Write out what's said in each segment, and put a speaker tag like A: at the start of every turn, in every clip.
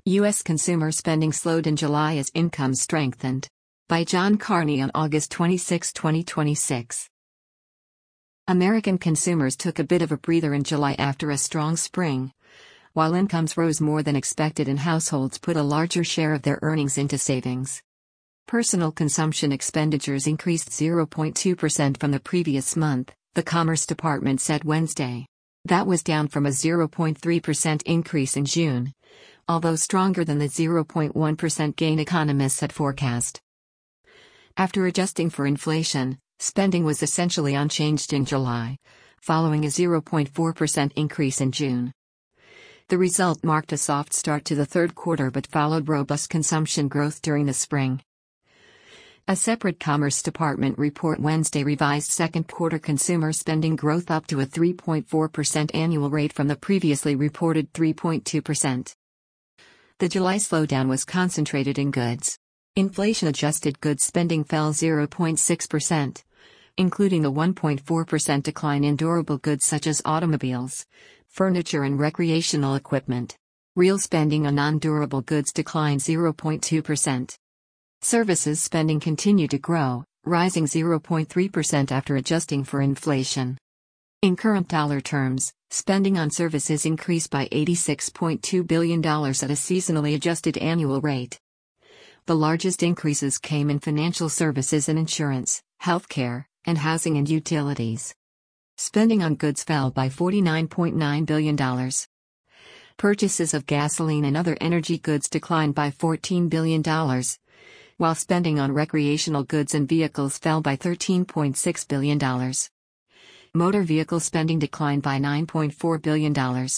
A: U.S. consumer spending slowed in July as income strengthened. By John Carney on August 26, 2026. American consumers took a bit of a breather in July after a strong spring. While incomes rose more than expected and households put a larger share of their earnings into savings. Personal consumption expenditures increased 0.2% from the previous month, the Commerce Department said Wednesday. That was down from a 0.3% increase in June, although stronger than the 0.1% gain economists had forecast. After adjusting for inflation, spending was essentially unchanged in July, following a 0.4% increase in June. The result marked a soft start to the third quarter but followed robust consumption growth during the spring. A separate Commerce Department report Wednesday revised second quarter consumer spending growth up to a 3.4% annual rate from the previously reported 3.2%. The July slowdown was concentrated in goods. Inflation-adjusted goods spending fell 0.6%, including a 1.4% decline in durable goods such as automobiles, furniture and recreational equipment. Real spending on non-durable goods declined 0.2%. Services spending continued to grow, rising 0.3% after adjusting for inflation. In current dollar terms, spending on services increased by $86.2 billion at a seasonally adjusted annual rate. The largest increases came in financial services and insurance, healthcare, and housing and utilities. Spending on goods fell by $49.9 billion. Purchases of gasoline and other energy goods declined by $14 billion, while spending on recreational goods and vehicles fell by $13.6 billion. Motor vehicle spending declined by $9.4 billion.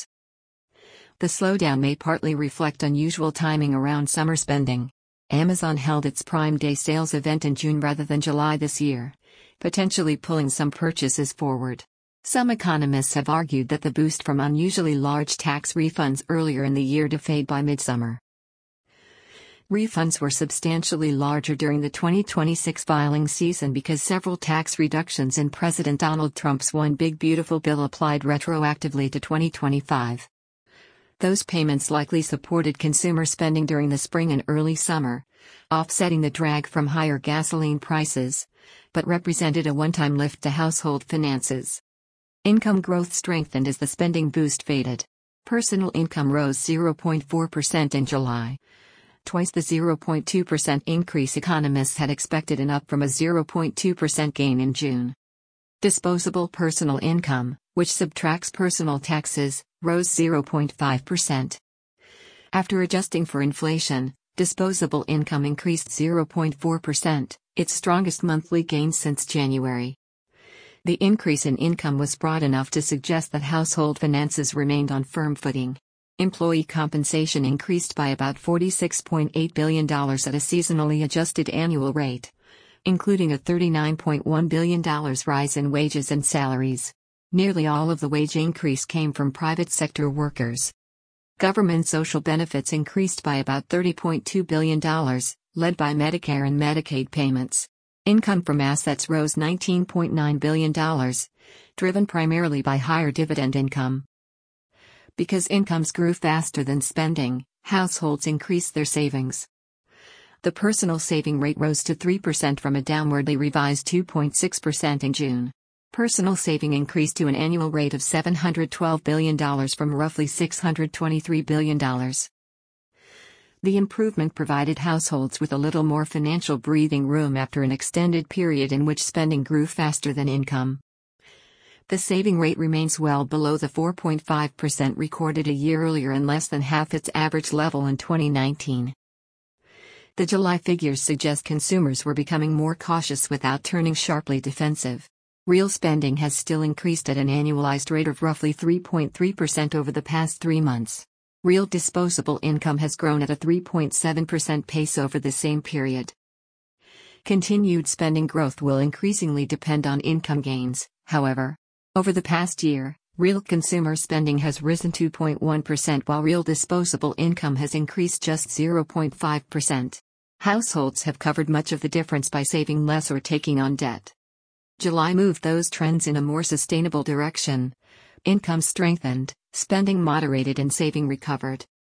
A: The slowdown may partly reflect unusual timing around summer spending. Amazon held its Prime Day sales event in June rather than July this year, potentially pulling some purchases forward. Some economists have argued that the boost from unusually large tax refunds earlier in the year to fade by midsummer. Refunds were substantially larger during the 2026 filing season because several tax reductions in President Donald Trump's One Big Beautiful Bill applied retroactively to 2025. Those payments likely supported consumer spending during the spring and early summer, offsetting the drag from higher gasoline prices, but represented a one-time lift to household finances. Income growth strengthened as the spending boost faded. Personal income rose 0.4% in July, twice the 0.2% increase economists had expected and up from a 0.2% gain in June. Disposable personal income, which subtracts personal taxes, rose 0.5%. After adjusting for inflation, disposable income increased 0.4%, its strongest monthly gain since January. The increase in income was broad enough to suggest that household finances remained on firm footing. Employee compensation increased by about $46.8 billion at a seasonally adjusted annual rate, including a $39.1 billion rise in wages and salaries. Nearly all of the wage increase came from private sector workers. Government social benefits increased by about $30.2 billion, led by Medicare and Medicaid payments. Income from assets rose $19.9 billion, driven primarily by higher dividend income. Because incomes grew faster than spending, households increased their savings. The personal saving rate rose to 3% from a downwardly revised 2.6% in June. Personal saving increased to an annual rate of $712 billion from roughly $623 billion. The improvement provided households with a little more financial breathing room after an extended period in which spending grew faster than income. The saving rate remains well below the 4.5% recorded a year earlier and less than half its average level in 2019. The July figures suggest consumers were becoming more cautious without turning sharply defensive. Real spending has still increased at an annualized rate of roughly 3.3% over the past 3 months. Real disposable income has grown at a 3.7% pace over the same period. Continued spending growth will increasingly depend on income gains, however. Over the past year, real consumer spending has risen 2.1% while real disposable income has increased just 0.5%. Households have covered much of the difference by saving less or taking on debt. July moved those trends in a more sustainable direction. Income strengthened, spending moderated and saving recovered.